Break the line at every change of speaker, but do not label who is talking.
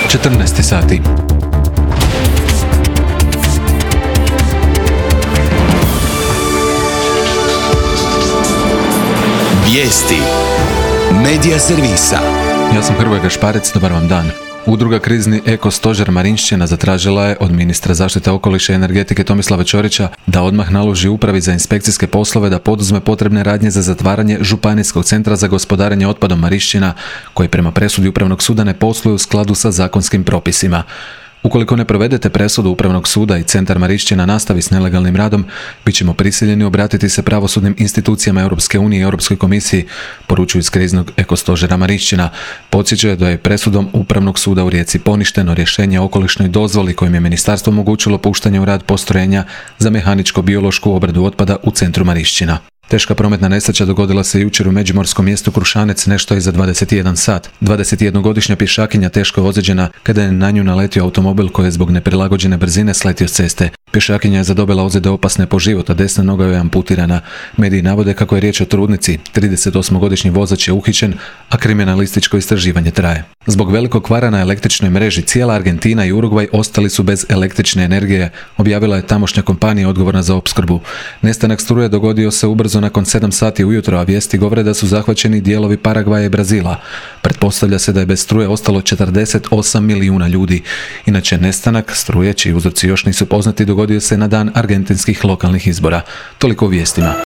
14 sati.
Vijesti Medija servisa.
Ja sam Hrvoje Gašparec, dobar vam dan. Udruga Krizni eko stožer Marinšćina zatražila je od ministra zaštite okoliša i energetike Tomislava Ćorića da odmah naloži upravi za inspekcijske poslove da poduzme potrebne radnje za zatvaranje Županijskog centra za gospodarenje otpadom Marinšćina, koji prema presudi Upravnog suda ne posluje u skladu sa zakonskim propisima. Ukoliko ne provedete presudu Upravnog suda i Centar Marinšćina nastavi s nelegalnim radom, bit ćemo prisiljeni obratiti se pravosudnim institucijama Europske unije i Europskoj komisiji, poručuju iz Kriznog eko stožera Marinšćina. Podsjećaju da je presudom Upravnog suda u Rijeci poništeno rješenje o okolišnoj dozvoli kojim je ministarstvo omogućilo puštanje u rad postrojenja za mehaničko-biološku obradu otpada u centru Marinšćina. Teška prometna nesreća dogodila se jučer u međimurskom mjestu Krušanec nešto iza 21 sat. 21-godišnja pješakinja teško je ozlijeđena kada je na nju naletio automobil koji je zbog neprilagođene brzine sletio s ceste. Pješakinja je zadobila ozljede opasne po život, a desna noga joj je amputirana. Mediji navode kako je riječ o trudnici. 38-godišnji vozač je uhićen, a kriminalističko istraživanje traje. Zbog velikog kvara na električnoj mreži cijela Argentina i Urugvaj ostali su bez električne energije, objavila je tamošnja kompanija odgovorna za opskrbu. Nestanak struje dogodio se ubrzo nakon 7 sati ujutro, a vijesti govore da su zahvaćeni dijelovi Paragvaja i Brazila. Pretpostavlja se da je bez struje ostalo 48 milijuna ljudi. Inače, nestanak struje, čiji uzroci još nisu poznati, dogodio se na dan argentinskih lokalnih izbora. Toliko o vijestima.